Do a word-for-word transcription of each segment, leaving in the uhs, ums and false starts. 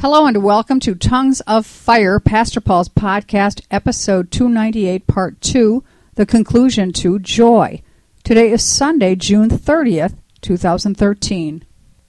Hello and welcome to Tongues of Fire, Pastor Paul's podcast, episode two ninety-eight, part two, the conclusion to Joy. Today is Sunday, June thirtieth, twenty thirteen.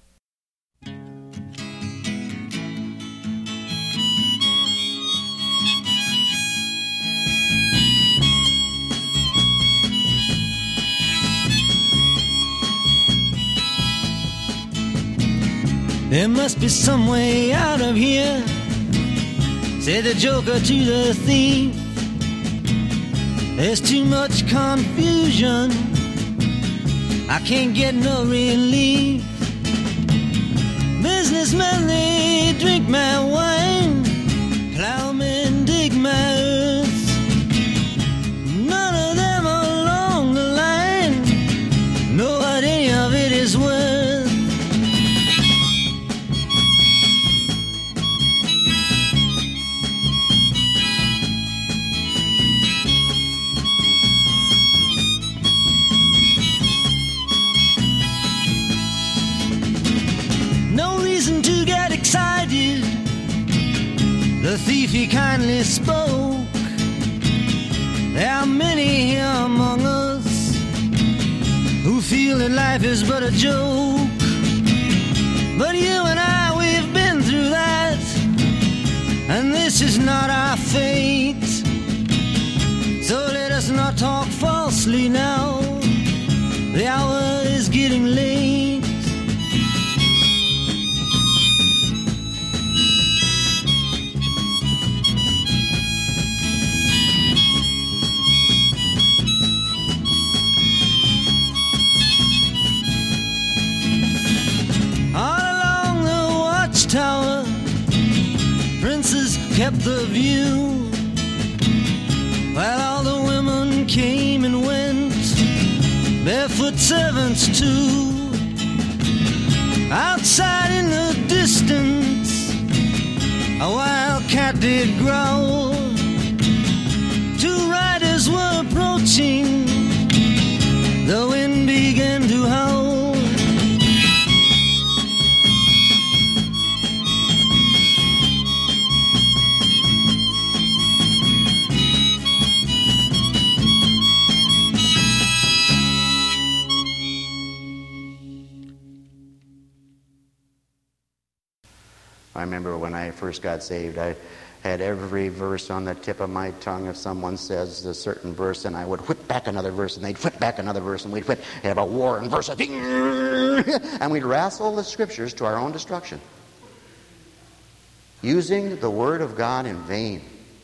There must be some way out of here, said the joker to the thief. There's too much confusion, I can't get no relief. Businessmen, they drink my wine, plowmen dig my earth. None of them along the line know what any of it is worth. The thief, he kindly spoke. There are many here among us who feel that life is but a joke. But you and I, we've been through that, and this is not our fate. So let us not talk falsely now, the hour is getting late. Tower, princes kept the view, while all the women came and went, barefoot servants too. Outside in the distance, a wild cat did growl. Two riders were approaching, the wind began to howl. I remember when I first got saved, I had every verse on the tip of my tongue. If someone says a certain verse, and I would whip back another verse, and they'd whip back another verse, and we'd whip, have a war and verse, and we'd wrestle the scriptures to our own destruction, using the word of God in vain.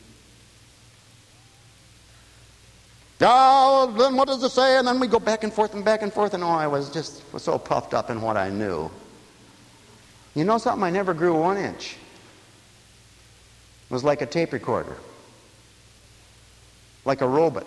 Oh, then what does it say? And then we go back and forth and back and forth, and oh, I was just was so puffed up in what I knew. You know something? I never grew one inch. It was like a tape recorder. Like a robot.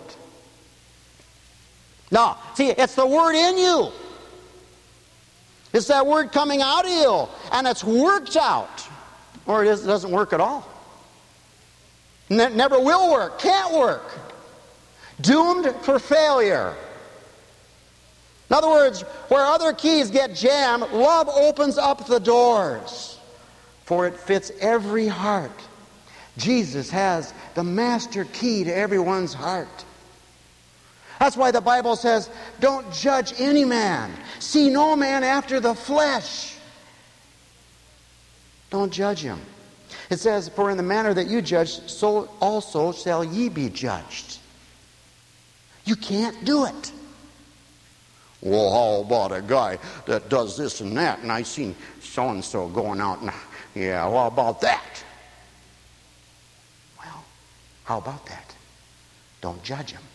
No, see, it's the word in you. It's that word coming out of you. And it's worked out. Or it, is, it doesn't work at all. Ne- never will work. Can't work. Doomed for failure. In other words, where other keys get jammed, love opens up the doors, for it fits every heart. Jesus has the master key to everyone's heart. That's why the Bible says, don't judge any man. See no man after the flesh. Don't judge him. It says, for in the manner that you judge, so also shall ye be judged. You can't do it. Well, how about a guy that does this and that, and I seen so-and-so going out, and yeah, well, how about that? Well, how about that? Don't judge him.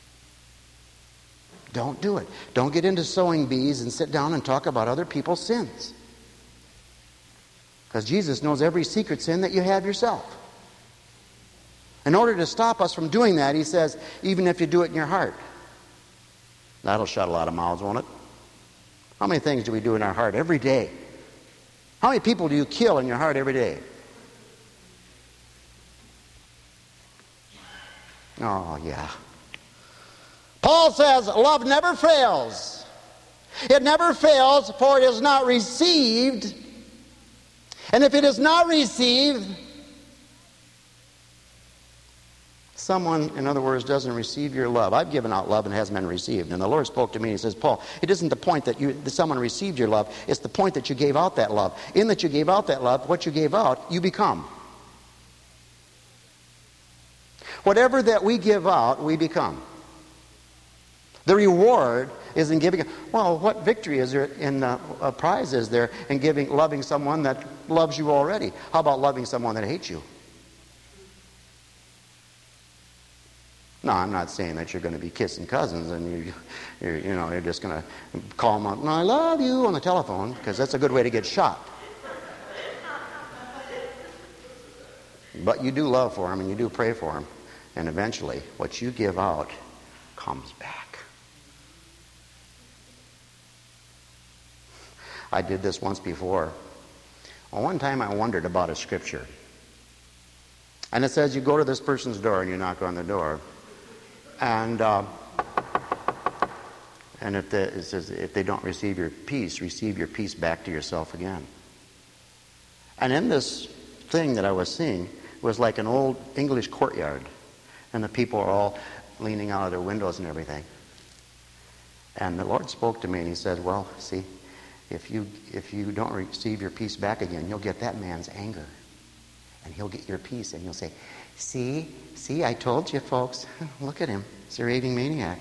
Don't do it. Don't get into sowing bees and sit down and talk about other people's sins. Because Jesus knows every secret sin that you have yourself. In order to stop us from doing that, he says, even if you do it in your heart. That'll shut a lot of mouths, won't it? How many things do we do in our heart every day? How many people do you kill in your heart every day? Oh, yeah. Paul says, love never fails. It never fails, for it is not received And if it is not received, someone, in other words, doesn't receive your love. I've given out love and it hasn't been received. And the Lord spoke to me and He says, Paul, it isn't the point that, you, that someone received your love. It's the point that you gave out that love. In that you gave out that love, what you gave out, you become. Whatever that we give out, we become. The reward is in giving. Well, what victory is there in uh, a prize is there in giving, loving someone that loves you already? How about loving someone that hates you? No, I'm not saying that you're going to be kissing cousins and you, you're, you know, you're just going to call them up, no, I love you on the telephone, because that's a good way to get shot. But you do love for them and you do pray for them, and eventually what you give out comes back. I did this once before. Well, one time I wondered about a scripture. And it says you go to this person's door and you knock on the door. And uh, and if, the, it says, if they don't receive your peace, receive your peace back to yourself again. And in this thing that I was seeing, it was like an old English courtyard. And the people are all leaning out of their windows and everything. And the Lord spoke to me and He said, well, see, if you, if you don't receive your peace back again, you'll get that man's anger. And he'll get your peace and you'll say, see, see, I told you folks, look at him, he's a raving maniac.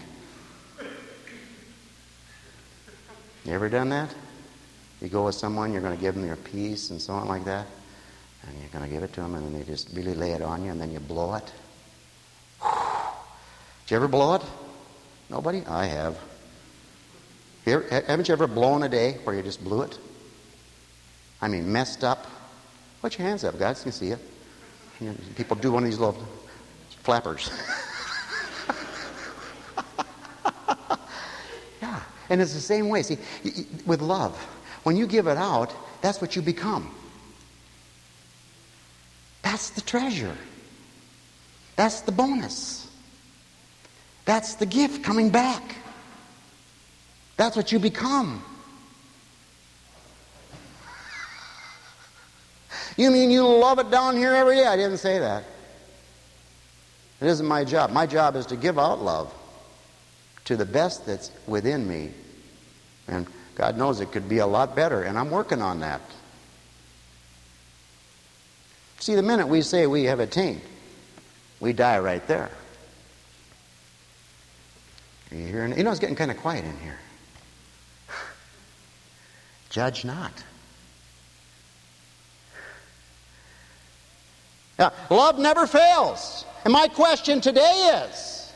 You ever done that? You go with someone, you're going to give them your peace and so on like that, and you're going to give it to them and then they just really lay it on you and then you blow it. Did you ever blow it? Nobody? I have. You ever, haven't you ever blown a day where you just blew it? I mean, messed up. Put your hands up, guys, can see you. You know, people do one of these little flappers. Yeah, and it's the same way. See, with love, when you give it out, that's what you become. That's the treasure. That's the bonus. That's the gift coming back. That's what you become. You mean you love it down here every day? I didn't say that. It isn't my job. My job is to give out love to the best that's within me. And God knows it could be a lot better, and I'm working on that. See, the minute we say we have attained, we die right there. Are you hearing? You know, it's getting kind of quiet in here. Judge not. Now, love never fails. And my question today is,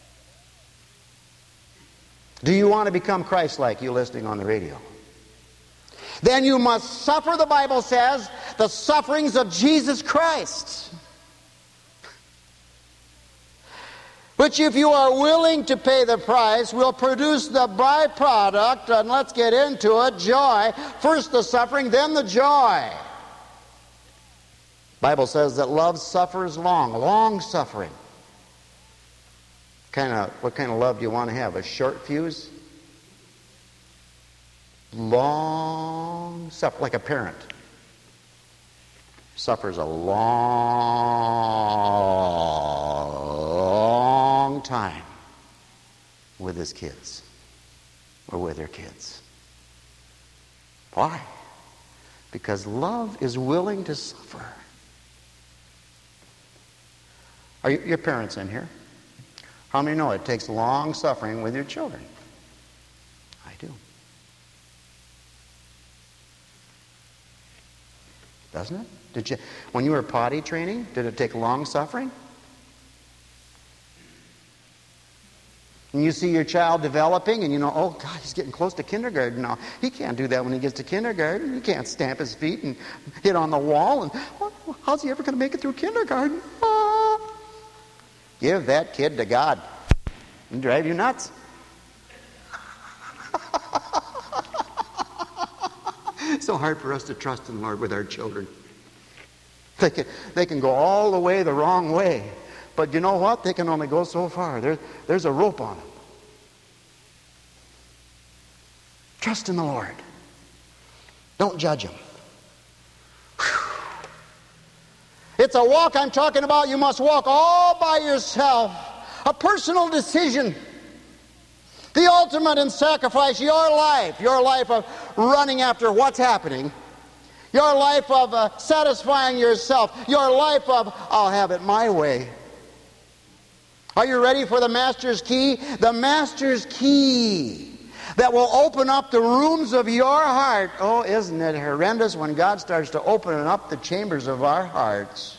do you want to become Christ-like, you listening on the radio? Then you must suffer, the Bible says, the sufferings of Jesus Christ. Which, if you are willing to pay the price, will produce the byproduct, and let's get into it, joy. First the suffering, then the joy. Bible says that love suffers long, long suffering. Kind of, what kind of love do you want to have? A short fuse? Long suffer, like a parent suffers a long time with his kids or with their kids. Why? Because love is willing to suffer. Are you, your parents in here? How many know it takes long suffering with your children? I do. Doesn't it? Did you, when you were potty training, did it take long suffering? And you see your child developing and you know, oh God, he's getting close to kindergarten now. He can't do that when he gets to kindergarten. He can't stamp his feet and hit on the wall. And well, how's he ever going to make it through kindergarten? Ah. Give that kid to God. It'll drive you nuts. It's so hard for us to trust in the Lord with our children. They can, they can go all the way the wrong way. But you know what? They can only go so far. There, there's a rope on them. Trust in the Lord. Don't judge them. Whew. it's a walk I'm talking about. You must walk all by yourself. A personal decision. The ultimate in sacrifice, your life. Your life of running after what's happening. Your life of uh, satisfying yourself. Your life of, I'll have it my way. Are you ready for the Master's key? The Master's key that will open up the rooms of your heart. Oh, isn't it horrendous when God starts to open up the chambers of our hearts?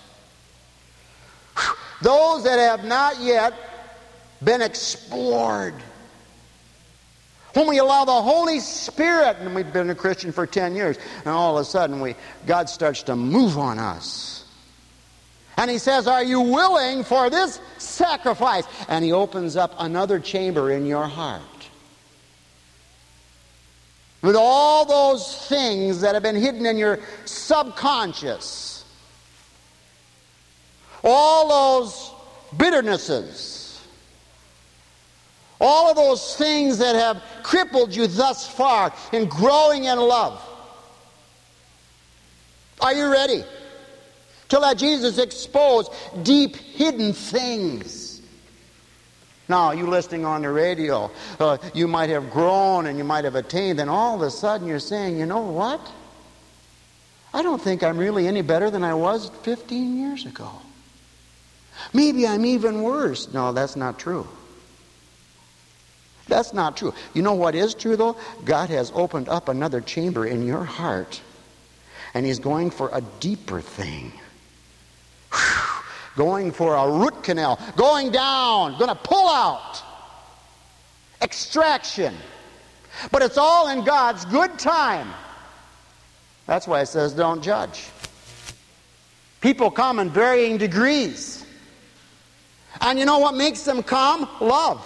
Those that have not yet been explored. When we allow the Holy Spirit, and we've been a Christian for ten years, and all of a sudden we, God starts to move on us. And He says, are you willing for this sacrifice? And He opens up another chamber in your heart. With all those things that have been hidden in your subconscious. All those bitternesses. All of those things that have crippled you thus far in growing in love. Are you ready to let Jesus expose deep hidden things? Now, you listening on the radio, uh, you might have grown and you might have attained, and all of a sudden you're saying, you know what? I don't think I'm really any better than I was fifteen years ago. Maybe I'm even worse. No, that's not true. That's not true. You know what is true, though? God has opened up another chamber in your heart. And He's going for a deeper thing. Whew. Going for a root canal. Going down. Going to pull out. Extraction. But it's all in God's good time. That's why it says don't judge. People come in varying degrees. And you know what makes them come? Love.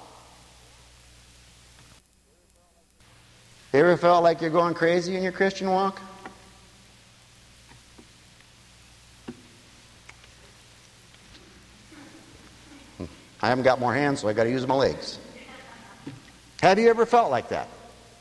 You ever felt like you're going crazy in your Christian walk? I haven't got more hands, so I got to use my legs. Have you ever felt like that?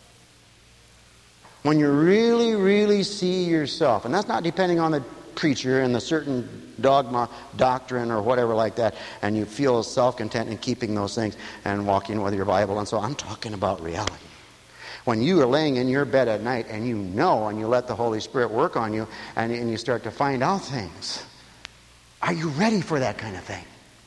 When you really, really see yourself, and that's not depending on the preacher and the certain dogma, doctrine, or whatever like that, and you feel self-content in keeping those things and walking with your Bible, and so I'm talking about reality. When you are laying in your bed at night and you know and you let the Holy Spirit work on you and, and you start to find out things, are you ready for that kind of thing?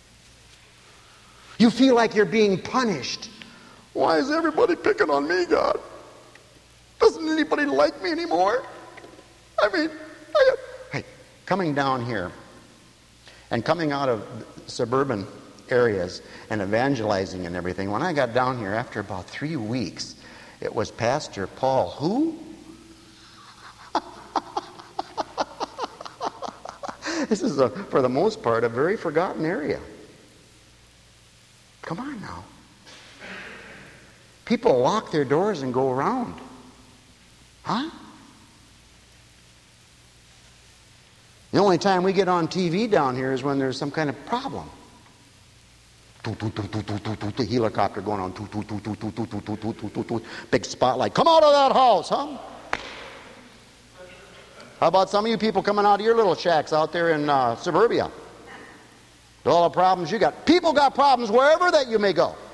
You feel like you're being punished. Why is everybody picking on me, God? Doesn't anybody like me anymore? I mean, I, hey, coming down here and coming out of suburban areas and evangelizing and everything, when I got down here after about three weeks, it was Pastor Paul. Who? This is, a, for the most part, a very forgotten area. Come on now. People lock their doors and go around. Huh? The only time we get on T V down here is when there's some kind of problem. The helicopter going on. Big spotlight. Come out of that house, huh? How about some of you people coming out of your little shacks out there in uh, suburbia? All the problems you got. People got problems wherever that you may go.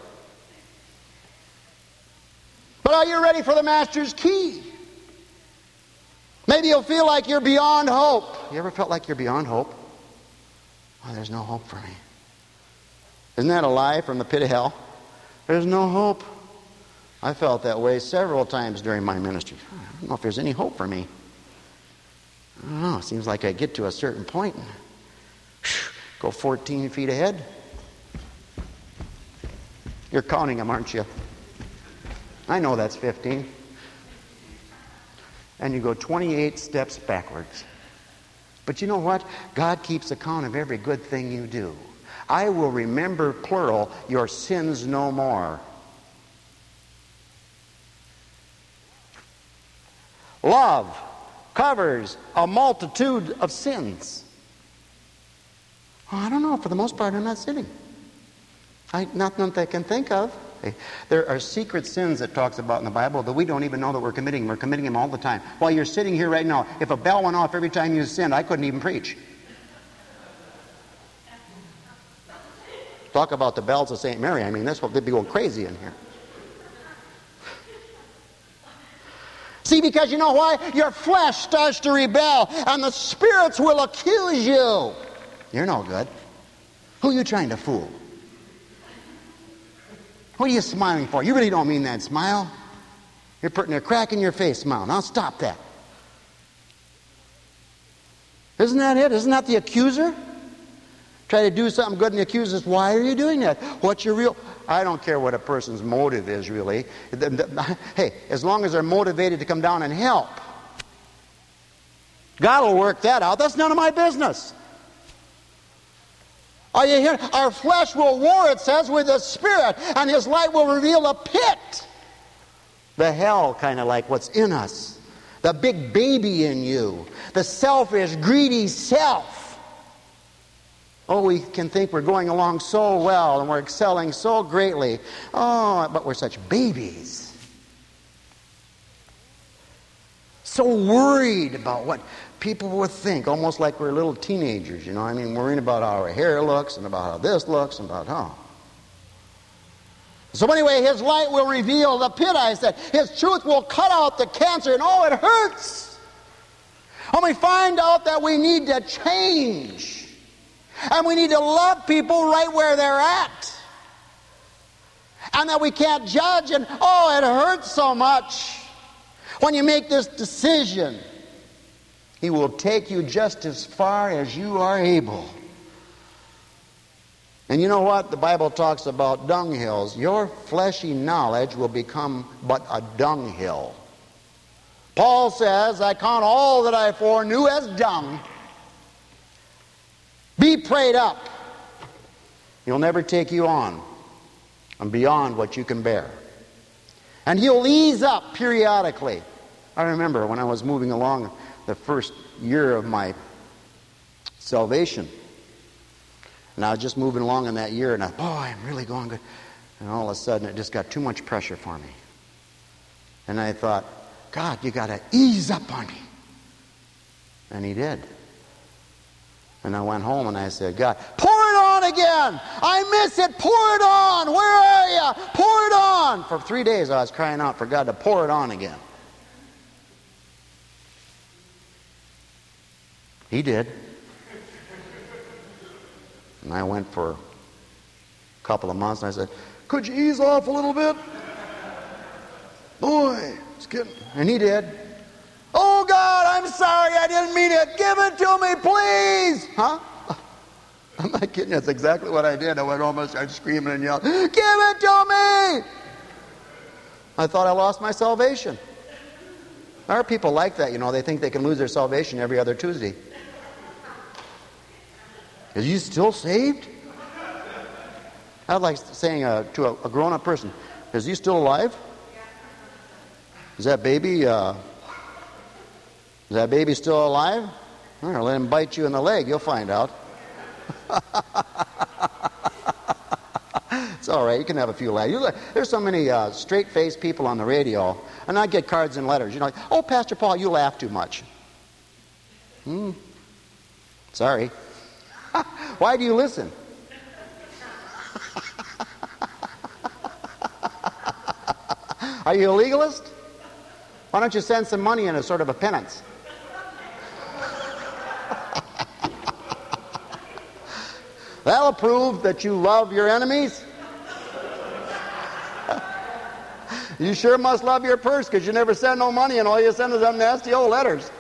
But are you ready for the Master's key? Maybe you'll feel like you're beyond hope. You ever felt like you're beyond hope? Oh, there's no hope for me. Isn't that a lie from the pit of hell? There's no hope. I felt that way several times during my ministry. I don't know if there's any hope for me. I don't know. It seems like I get to a certain point and whew, go fourteen feet ahead. You're counting them, aren't you? I know that's fifteen. And you go twenty-eight steps backwards. But you know what? God keeps account of every good thing you do. I will remember, plural, your sins no more. Love covers a multitude of sins. Well, I don't know. For the most part, I'm not sinning. I, not none that I can think of. There are secret sins that talks about in the Bible that we don't even know that we're committing. We're committing them all the time. While you're sitting here right now, if a bell went off every time you sinned, I couldn't even preach. Talk about the bells of Saint Mary. I mean, that's what they'd be going crazy in here. See, because you know why? Your flesh starts to rebel, and the spirits will accuse you. You're no good. Who are you trying to fool? What are you smiling for? You really don't mean that smile. You're putting a crack in your face smile. Now stop that. Isn't that it? Isn't that the accuser? Try to do something good and the accuser says, why are you doing that? What's your real... I don't care what a person's motive is, really. Hey, as long as they're motivated to come down and help, God will work that out. That's none of my business. Are you hearing? Our flesh will war, it says, with the Spirit, and His light will reveal a pit. The hell, kind of like what's in us. The big baby in you. The selfish, greedy self. Oh, we can think we're going along so well and we're excelling so greatly. Oh, but we're such babies. So worried about what people would think, almost like we're little teenagers, you know. I mean, worrying about how our hair looks and about how this looks and about how. So anyway, His light will reveal the pit, I said. His truth will cut out the cancer, and oh, it hurts. And we find out that we need to change. And we need to love people right where they're at. And that we can't judge and, oh, it hurts so much. When you make this decision, He will take you just as far as you are able. And you know what? The Bible talks about dunghills. Your fleshy knowledge will become but a dunghill. Paul says, I count all that I foreknew as dung. Be prayed up. He'll never take you on and beyond what you can bear. And He'll ease up periodically. I remember when I was moving along the first year of my salvation. And I was just moving along in that year, and I, boy, I'm really going good. And all of a sudden, it just got too much pressure for me. And I thought, God, you got to ease up on me. And He did. And I went home and I said, God, pour it on again. I miss it. Pour it on. Where are you? Pour it on. For three days I was crying out for God to pour it on again. He did. And I went for a couple of months and I said, could you ease off a little bit? Boy, it's getting... And He did. Oh, God, I'm sorry, I didn't mean it. Give it to me, please. Huh? I'm not kidding. That's exactly what I did. I went home and started screaming and yelling, give it to me. I thought I lost my salvation. There are people like that, you know. They think they can lose their salvation every other Tuesday. Is you still saved? I'd like saying uh, to a, a grown-up person, is he still alive? Is that baby... Uh, Is that baby still alive? All right, let him bite you in the leg. You'll find out. It's all right. You can have a few laughs. You, there's so many uh, straight-faced people on the radio, and I get cards and letters. You know, like, oh, Pastor Paul, you laugh too much. Hmm. Sorry. Why do you listen? Are you a legalist? Why don't you send some money in as sort of a penance? That'll prove that you love your enemies. You sure must love your purse, because you never send no money and all you send is them nasty old letters.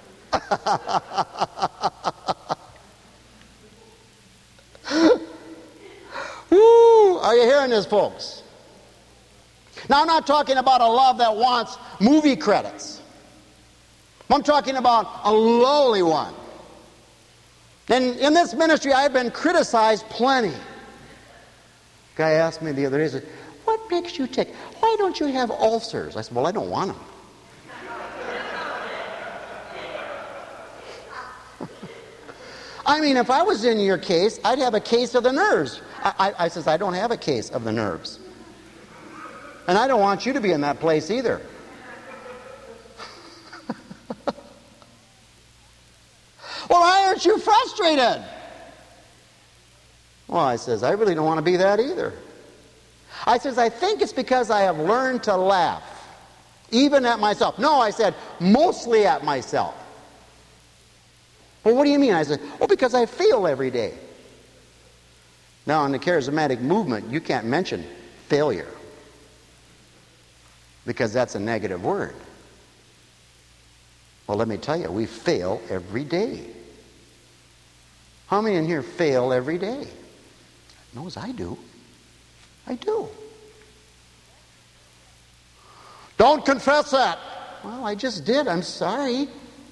Woo! Are you hearing this, folks? Now, I'm not talking about a love that wants movie credits. I'm talking about a lowly one. And in this ministry, I've been criticized plenty. A guy asked me the other day, he said, what makes you tick? Why don't you have ulcers? I said, well, I don't want them. I mean, if I was in your case, I'd have a case of the nerves. I, I, I says, I don't have a case of the nerves. And I don't want you to be in that place either. Well, why aren't you frustrated? Well, I says, I really don't want to be that either. I says, I think it's because I have learned to laugh, even at myself. No, I said, mostly at myself. Well, what do you mean? I said, oh, because I fail every day. Now, in the charismatic movement, you can't mention failure, because that's a negative word. Well, let me tell you, we fail every day. How many in here fail every day? Knows I do. I do. Don't confess that. Well, I just did. I'm sorry.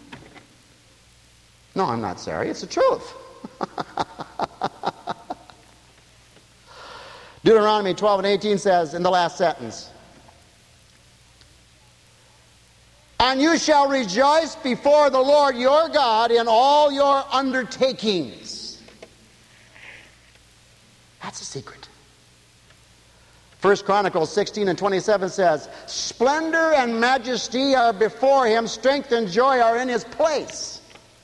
No, I'm not sorry. It's the truth. Deuteronomy twelve and eighteen says in the last sentence, and you shall rejoice before the Lord your God in all your undertakings. That's a secret. First Chronicles sixteen and twenty-seven says, splendor and majesty are before him, strength and joy are in his place.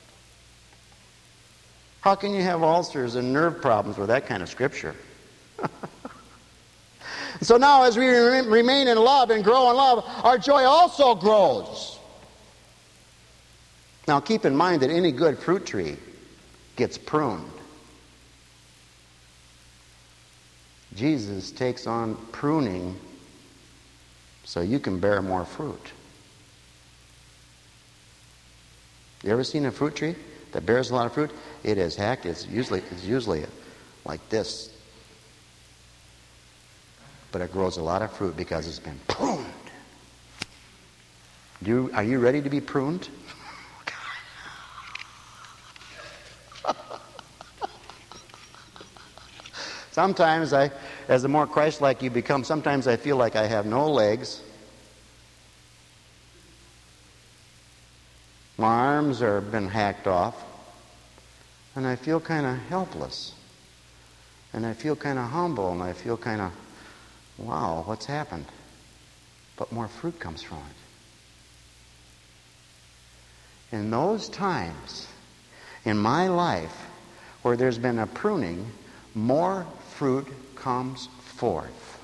How can you have ulcers and nerve problems with that kind of scripture? So now as we remain in love and grow in love, our joy also grows. Now keep in mind that any good fruit tree gets pruned. Jesus takes on pruning so you can bear more fruit. You ever seen a fruit tree that bears a lot of fruit? It is hacked. It's usually, it's usually like this. But it grows a lot of fruit because it's been pruned. Do you, are you ready to be pruned? Sometimes I, as the more Christ-like you become, sometimes I feel like I have no legs. My arms are been hacked off. And I feel kind of helpless. And I feel kind of humble. And I feel kind of, wow, what's happened? But more fruit comes from it. In those times in my life where there's been a pruning, more fruit comes forth.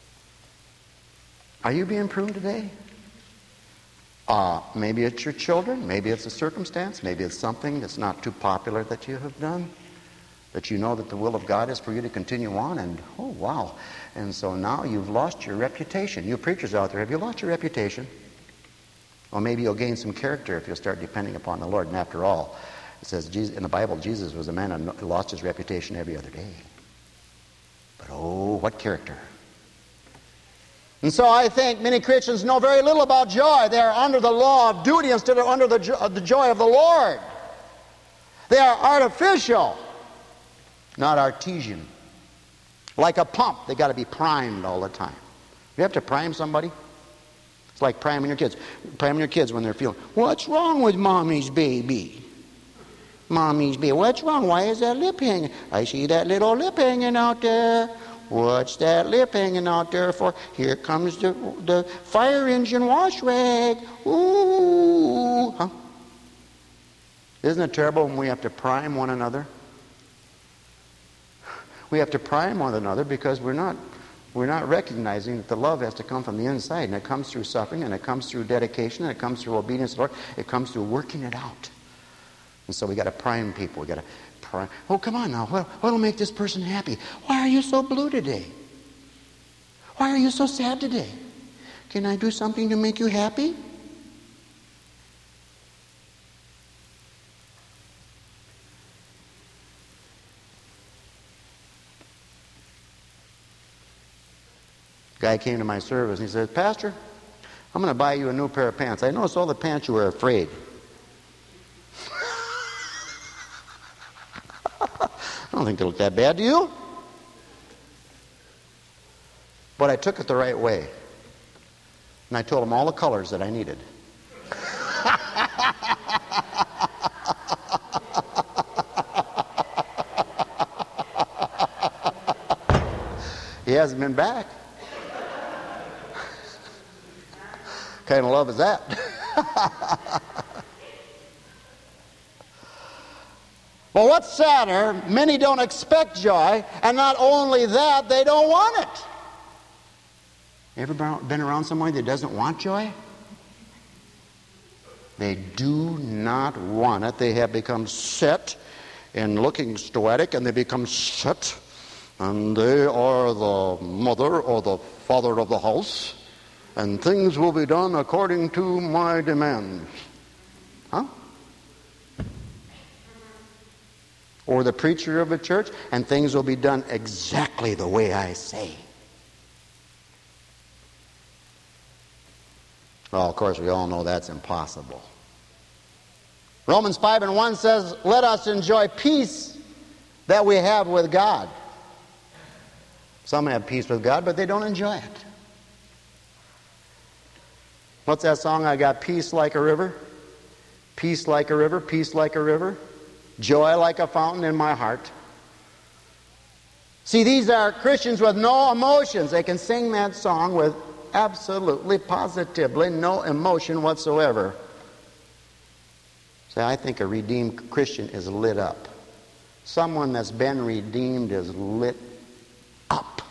Are you being pruned today? Uh, maybe it's your children, maybe it's a circumstance, maybe it's something that's not too popular that you have done, that you know that the will of God is for you to continue on, and oh wow, and so now you've lost your reputation. You preachers out there, have you lost your reputation? Well, maybe you'll gain some character if you'll start depending upon the Lord. And after all, it says Jesus, in the Bible, Jesus was a man who lost his reputation every other day. But oh, what character. And so I think many Christians know very little about joy. They are under the law of duty instead of under the, jo- the joy of the Lord. They are artificial, not artesian. Like a pump, they got to be primed all the time. You have to prime somebody? It's like priming your kids. Priming your kids when they're feeling, what's wrong with mommy's baby? Mommy's baby, what's wrong? Why is that lip hanging? I see that little lip hanging out there. What's that lip hanging out there for? Here comes the, the fire engine wash rag. Ooh. Huh? Isn't it terrible when we have to prime one another? We have to prime one another because we're not we're not recognizing that the love has to come from the inside, and it comes through suffering, and it comes through dedication, and it comes through obedience to the Lord. It comes through working it out. And so we got to prime people. We got to prime. Oh, come on now. What what'll make this person happy? Why are you so blue today? Why are you so sad today? Can I do something to make you happy? Guy came to my service and he said, Pastor, I'm going to buy you a new pair of pants. I noticed all the pants you were afraid. I don't think they look that bad, do you? But I took it the right way. And I told him all the colors that I needed. He hasn't been back. What kind of love is that? Well, what's sadder, many don't expect joy, and not only that, they don't want it. Ever been around somebody that doesn't want joy? They do not want it. They have become set in looking stoic, and they become set, and they are the mother or the father of the house, and things will be done according to my demands. Huh? Or the preacher of a church, and things will be done exactly the way I say. Well, of course, we all know that's impossible. Romans five and one says, let us enjoy peace that we have with God. Some have peace with God, but they don't enjoy it. What's that song? I got peace like a river. Peace like a river, peace like a river. Joy like a fountain in my heart. See, these are Christians with no emotions. They can sing that song with absolutely, positively no emotion whatsoever. Say, I think a redeemed Christian is lit up. Someone that's been redeemed is lit up.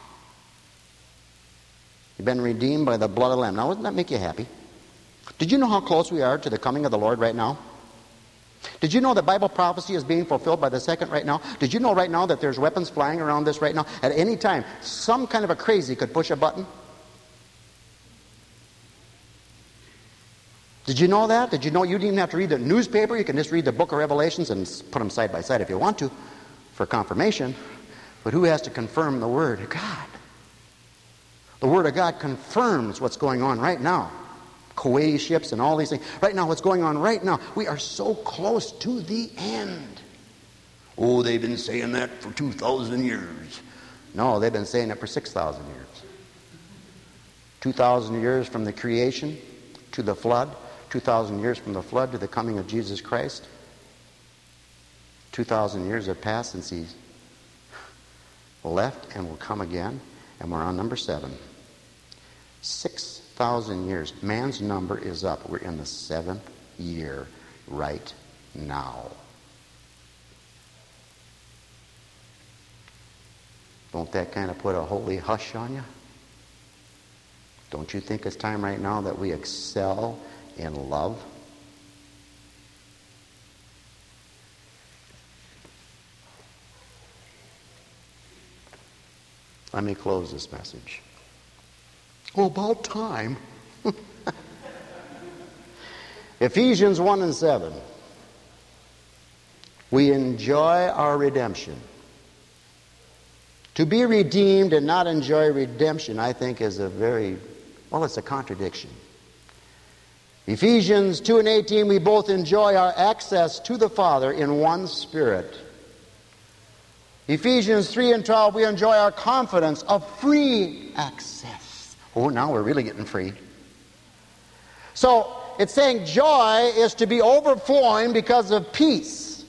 You've been redeemed by the blood of the Lamb. Now, wouldn't that make you happy? Did you know how close we are to the coming of the Lord right now? Did you know that Bible prophecy is being fulfilled by the second right now? Did you know right now that there's weapons flying around this right now? At any time, some kind of a crazy could push a button. Did you know that? Did you know you didn't even have to read the newspaper? You can just read the book of Revelations and put them side by side if you want to for confirmation. But who has to confirm the Word? God. The Word of God confirms what's going on right now. Kuwaiti ships and all these things. Right now, what's going on right now, we are so close to the end. Oh, they've been saying that for two thousand years. No, they've been saying it for six thousand years. two thousand years from the creation to the flood. two thousand years from the flood to the coming of Jesus Christ. two thousand years have passed since He left and will come again. And we're on number seven. six thousand years. Man's number is up. We're in the seventh year right now. Don't that kind of put a holy hush on you? Don't you think it's time right now that we excel in love? Let me close this message. Oh, about time. Ephesians one and seven. We enjoy our redemption. To be redeemed and not enjoy redemption, I think, is a very, well, it's a contradiction. Ephesians two and eighteen, we both enjoy our access to the Father in one Spirit. Ephesians three and twelve, we enjoy our confidence of free access. Oh, now we're really getting free. So, it's saying joy is to be overflowing because of peace.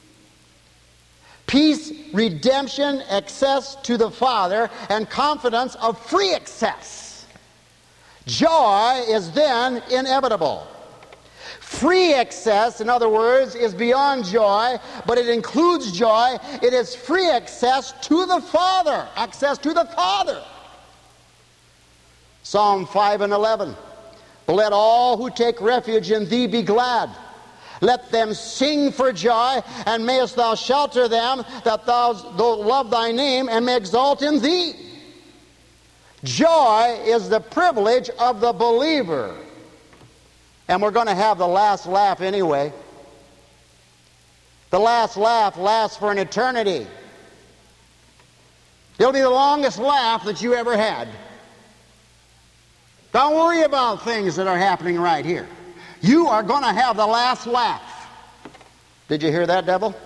Peace, redemption, access to the Father, and confidence of free access. Joy is then inevitable. Free access, in other words, is beyond joy, but it includes joy. It is free access to the Father. Access to the Father. Psalm five and eleven. Let all who take refuge in thee be glad. Let them sing for joy, and mayest thou shelter them that thou love thy name and may exalt in thee. Joy is the privilege of the believer. And we're going to have the last laugh anyway. The last laugh lasts for an eternity. It'll be the longest laugh that you ever had. Don't worry about things that are happening right here. You are going to have the last laugh. Did you hear that, devil?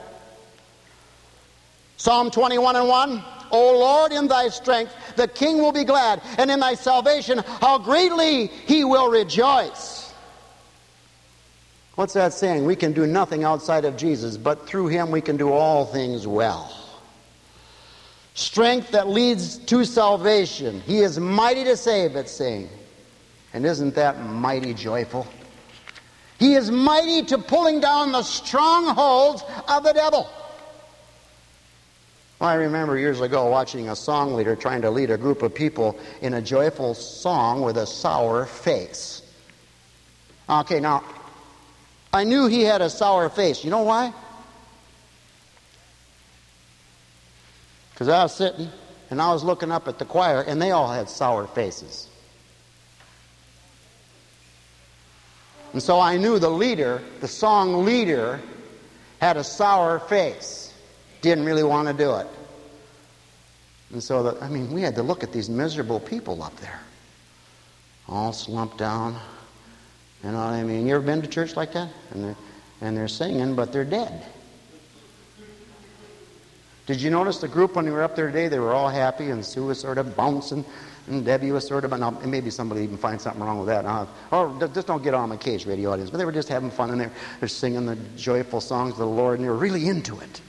Psalm twenty-one and one. O Lord, in thy strength the king will be glad, and in thy salvation how greatly he will rejoice. What's that saying? We can do nothing outside of Jesus, but through him we can do all things well. Strength that leads to salvation. He is mighty to save, it's saying. And isn't that mighty joyful? He is mighty to pulling down the strongholds of the devil. Well, I remember years ago watching a song leader trying to lead a group of people in a joyful song with a sour face. Okay, now, I knew he had a sour face. You know why? Because I was sitting and I was looking up at the choir and they all had sour faces. And so I knew the leader, the song leader, had a sour face. Didn't really want to do it. And so, the, I mean, we had to look at these miserable people up there. All slumped down. You know what I mean? You ever been to church like that? And they're, and they're singing, but they're dead. Did you notice the group when we were up there today? They were all happy, and Sue was sort of bouncing, and Debbie was sort of, and maybe somebody even finds something wrong with that. Uh, or just don't get on my case, radio audience. But they were just having fun, and they're, they're singing the joyful songs of the Lord, and they were really into it.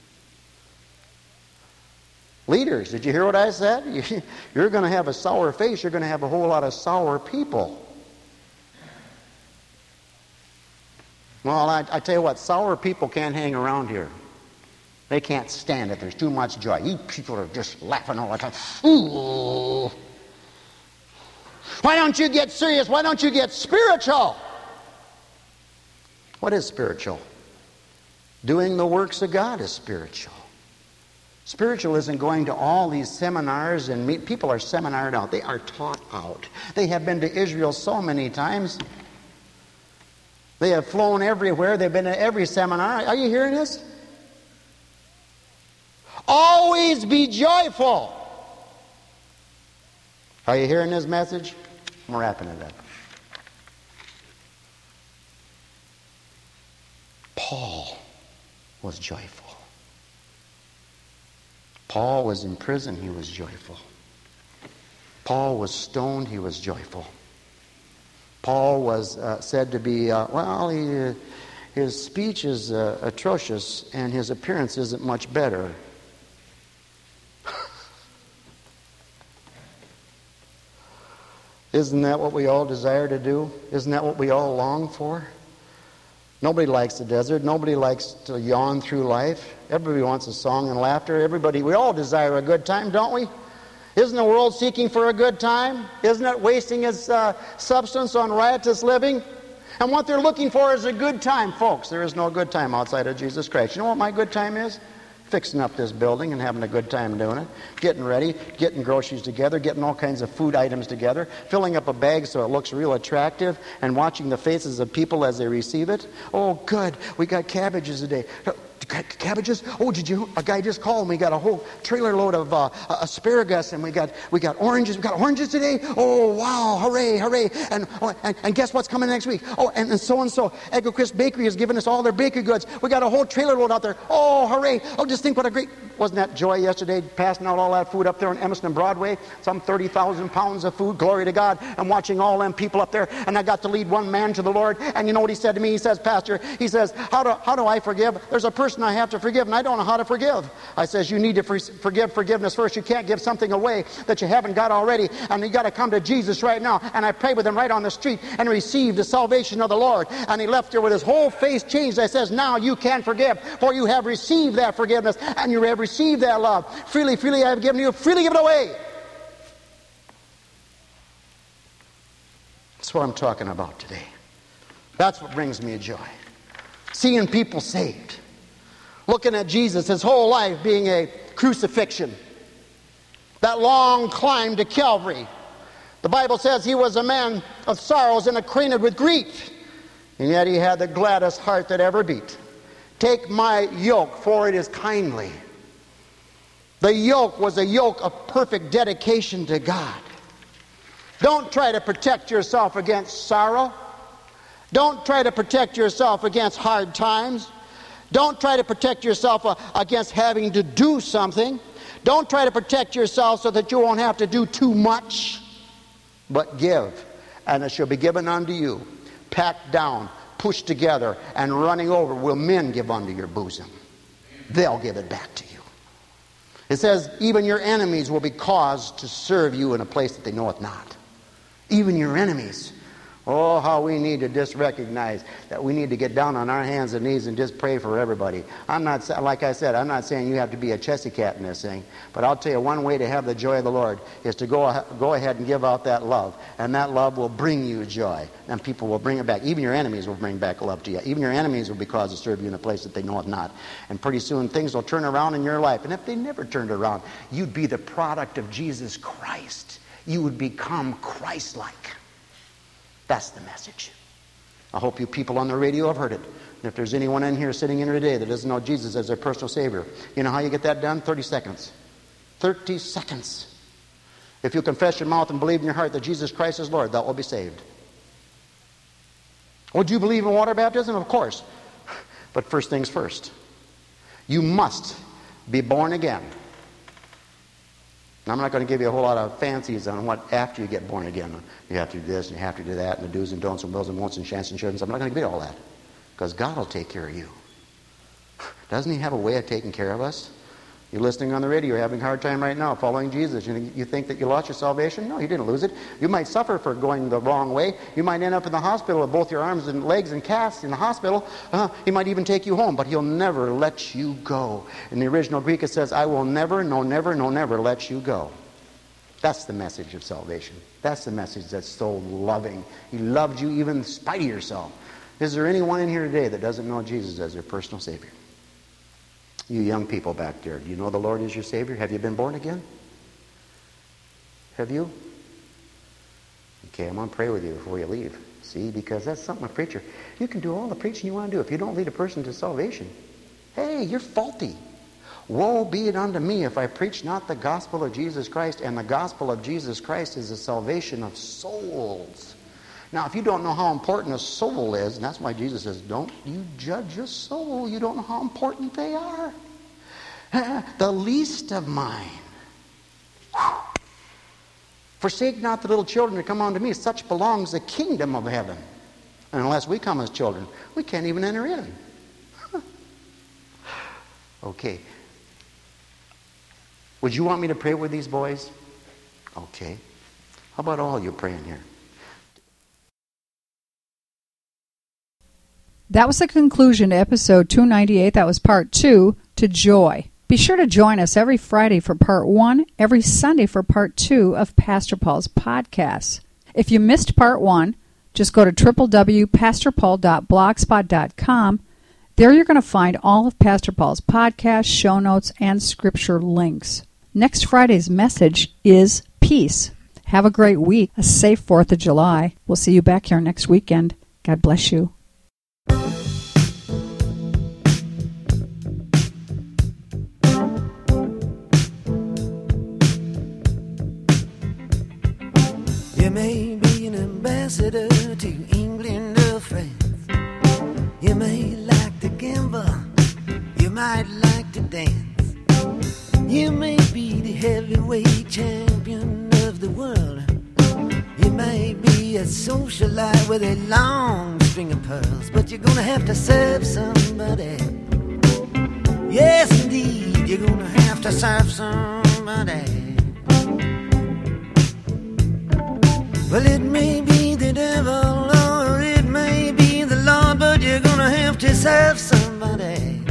Leaders, did you hear what I said? You're going to have a sour face. You're going to have a whole lot of sour people. Well, I, I tell you what, sour people can't hang around here. They can't stand it. There's too much joy. You people are just laughing all the time. Ooh. Why don't you get serious? Why don't you get spiritual? What is spiritual? Doing the works of God is spiritual. Spiritual isn't going to all these seminars and meet. People are seminared out. They are taught out. They have been to Israel so many times. They have flown everywhere. They've been to every seminar. Are you hearing this? Always be joyful. Are you hearing this message? I'm wrapping it up. Paul was joyful. Paul was in prison, he was joyful. Paul was stoned, he was joyful. Paul was uh, said to be, uh, well, he, uh, his speech is uh, atrocious and his appearance isn't much better. Isn't that what we all desire to do? Isn't that what we all long for? Nobody likes the desert. Nobody likes to yawn through life. Everybody wants a song and laughter. Everybody, we all desire a good time, don't we? Isn't the world seeking for a good time? Isn't it wasting its uh, substance on riotous living? And what they're looking for is a good time, folks. There is no good time outside of Jesus Christ. You know what my good time is? Fixing up this building and having a good time doing it. Getting ready, getting groceries together, getting all kinds of food items together, filling up a bag so it looks real attractive, and watching the faces of people as they receive it. Oh, good, we got cabbages today. Cabbages? Oh, did you? A guy just called. We got a whole trailer load of uh, asparagus, and we got we got oranges. We got oranges today. Oh, wow! Hooray! Hooray! And oh, and, and guess what's coming next week? Oh, and, and so and so. Eggo Crisp Bakery has given us all their bakery goods. We got a whole trailer load out there. Oh, hooray! Oh, just think what a great. Wasn't that joy yesterday? Passing out all that food up there on Emerson and Broadway. Some thirty thousand pounds of food. Glory to God! And watching all them people up there, and I got to lead one man to the Lord. And you know what he said to me? He says, Pastor, he says, how do how do I forgive? There's a person I have to forgive, and I don't know how to forgive. I says, you need to for- forgive forgiveness first. You can't give something away that you haven't got already, and you got to come to Jesus right now. And I prayed with him right on the street and received the salvation of the Lord. And he left there with his whole face changed. I says, now you can forgive, for you have received that forgiveness, and you have received that love. Freely, freely I have given you, freely give it away. That's what I'm talking about today. That's what brings me joy. Seeing people saved. Looking at Jesus, his whole life being a crucifixion. That long climb to Calvary. The Bible says he was a man of sorrows and acquainted with grief. And yet he had the gladdest heart that ever beat. Take my yoke, for it is kindly. The yoke was a yoke of perfect dedication to God. Don't try to protect yourself against sorrow. Don't try to protect yourself against hard times. Don't try to protect yourself uh, against having to do something. Don't try to protect yourself so that you won't have to do too much. But give, and it shall be given unto you. Packed down, pushed together, and running over will men give unto your bosom. They'll give it back to you. It says, even your enemies will be caused to serve you in a place that they know it not. Even your enemies. Oh, how we need to just recognize that we need to get down on our hands and knees and just pray for everybody. I'm not, like I said, I'm not saying you have to be a chessy cat in this thing, but I'll tell you one way to have the joy of the Lord is to go, go ahead and give out that love, and that love will bring you joy, and people will bring it back. Even your enemies will bring back love to you. Even your enemies will be caused to serve you in a place that they know it not. And pretty soon things will turn around in your life, and if they never turned around, you'd be the product of Jesus Christ. You would become Christ-like. That's the message. I hope you people on the radio have heard it. And if there's anyone in here sitting in here today that doesn't know Jesus as their personal Savior, you know how you get that done? thirty seconds. thirty seconds. If you confess your mouth and believe in your heart that Jesus Christ is Lord, thou will be saved. Would you believe in water baptism? Of course. But first things first. You must be born again. I'm not going to give you a whole lot of fancies on what after you get born again. You have to do this and you have to do that and the do's and don'ts and wills and won'ts and shan'ts and shouldn'ts. I'm not going to give you all that because God will take care of you. Doesn't He have a way of taking care of us? You're listening on the radio. You're having a hard time right now following Jesus. You, you think that you lost your salvation? No, you didn't lose it. You might suffer for going the wrong way. You might end up in the hospital with both your arms and legs and casts in the hospital. Uh, he might even take you home, but He'll never let you go. In the original Greek it says, I will never, no, never, no, never let you go. That's the message of salvation. That's the message that's so loving. He loved you even in spite of yourself. Is there anyone in here today that doesn't know Jesus as their personal Savior? You young people back there, do you know the Lord is your Savior? Have you been born again? Have you? Okay, I'm going to pray with you before you leave. See, because that's something a preacher, you can do all the preaching you want to do. If you don't lead a person to salvation, hey, you're faulty. Woe be it unto me if I preach not the gospel of Jesus Christ, and the gospel of Jesus Christ is the salvation of souls. Now, if you don't know how important a soul is, and that's why Jesus says, don't you judge a soul. You don't know how important they are. The least of mine. Forsake not the little children to come unto me. Such belongs the kingdom of heaven. And unless we come as children, we can't even enter in. Okay. Would you want me to pray with these boys? Okay. How about all you praying here? That was the conclusion to episode two ninety-eight. That was part two, to joy. Be sure to join us every Friday for part one, every Sunday for part two of Pastor Paul's podcasts. If you missed part one, just go to w w w dot pastor paul dot blogspot dot com. There you're going to find all of Pastor Paul's podcasts, show notes, and scripture links. Next Friday's message is peace. Have a great week, a safe fourth of July. We'll see you back here next weekend. God bless you. You may be an ambassador to England or France. You may like to gamble. You might like to dance. You may be the heavyweight champion of the world. You may be a socialite with a long string of pearls, but you're gonna have to serve somebody. Yes, indeed, you're gonna have to serve somebody. Well, it may be the devil or it may be the Lord, but you're gonna have to serve somebody.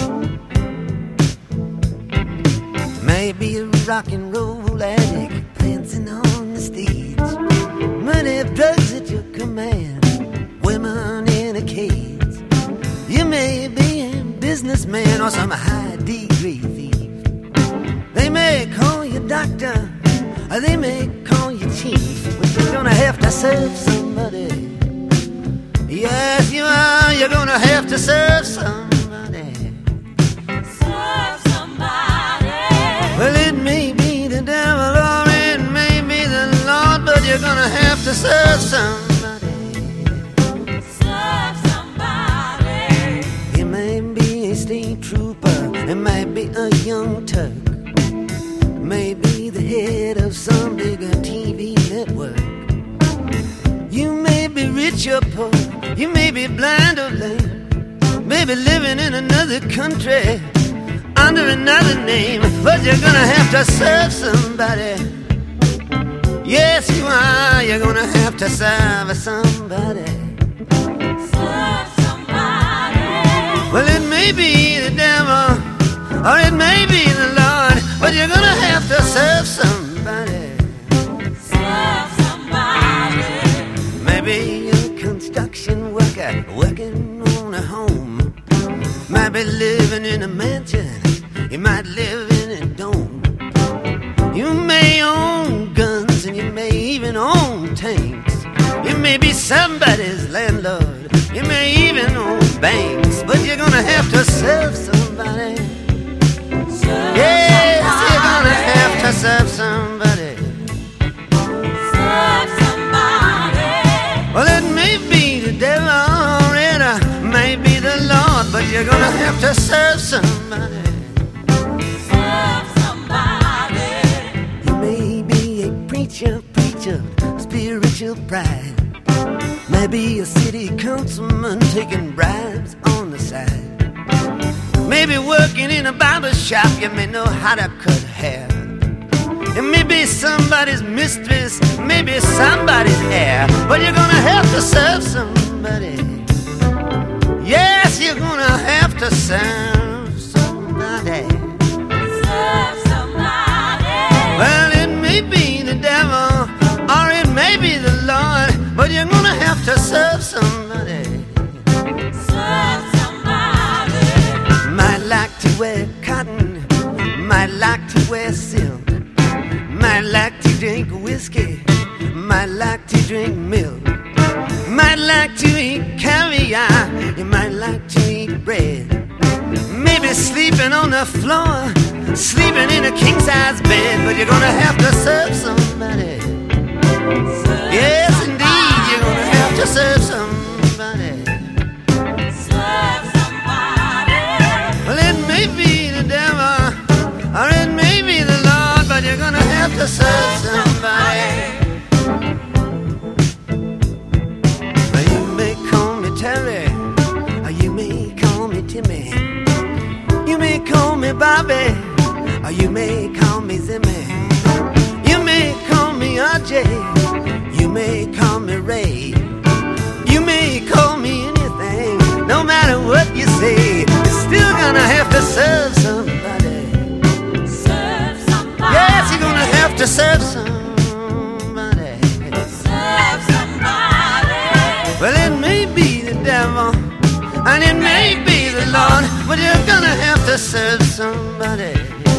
Maybe a rock and roll addict prancing on the stage, money of drugs at your command, women in a cage. You may be a businessman or some high degree thief. They may call you doctor or they may call you chief, but you're gonna have to serve somebody. Yes, you are. You're gonna have to serve somebody. Serve somebody. Well, it may be the devil or it may be the Lord, but you're gonna have to serve somebody. Serve somebody. You may be a state trooper, it might be a young Turk, maybe the head of some bigger T V network. You may be rich or poor, you may be blind or lame, maybe living in another country under another name, but you're gonna have to serve somebody. Yes, you are. You're gonna have to serve somebody. Serve somebody. Well, it may be the devil, or it may be the Lord, but you're gonna have to serve somebody. Serve somebody. Maybe a construction worker working on a home. Might be living in a mansion. You might live in a dome. You may own guns and you may even own tanks. You may be somebody's landlord. You may even own banks. But you're gonna have to serve somebody. Serve Yes, somebody. you're gonna have to serve somebody. Serve somebody. Well, it may be the devil or it may be the Lord, but you're gonna have to serve somebody. Serve somebody. You may be a preacher, preacher, spiritual pride. Maybe a city councilman taking bribes on the side. Maybe working in a barber shop, you may know how to cut hair. It may be somebody's mistress, maybe somebody's heir, but you're gonna have to serve somebody. Yes, you're gonna have to serve somebody. Serve somebody. Well, it may be the devil, or it may be the Lord, but you're gonna have to serve somebody. Serve somebody. Might like to wear cotton, might like to wear silk, might like to drink whiskey, might like to drink milk, might like to eat caviar, you might like to eat bread. Maybe sleeping on the floor, sleeping in a king-size bed, but you're gonna have to serve somebody. Serve Yes, indeed, somebody. you're gonna have to serve somebody. Serve somebody. Well, it may be the devil, or it may be the Lord, but you're gonna have to serve somebody. Well, you may call me Terry, or you may call me Timmy. You may call me Bobby, or you may call me Zimmy. You may call me R J, you may call me Ray. You may call me anything, no matter what you say, you're still gonna have to serve somebody. Serve somebody. Yes, you're gonna have to serve somebody. Serve somebody. Well, it may be the devil, and it may be the Lord, but you're gonna have to serve somebody.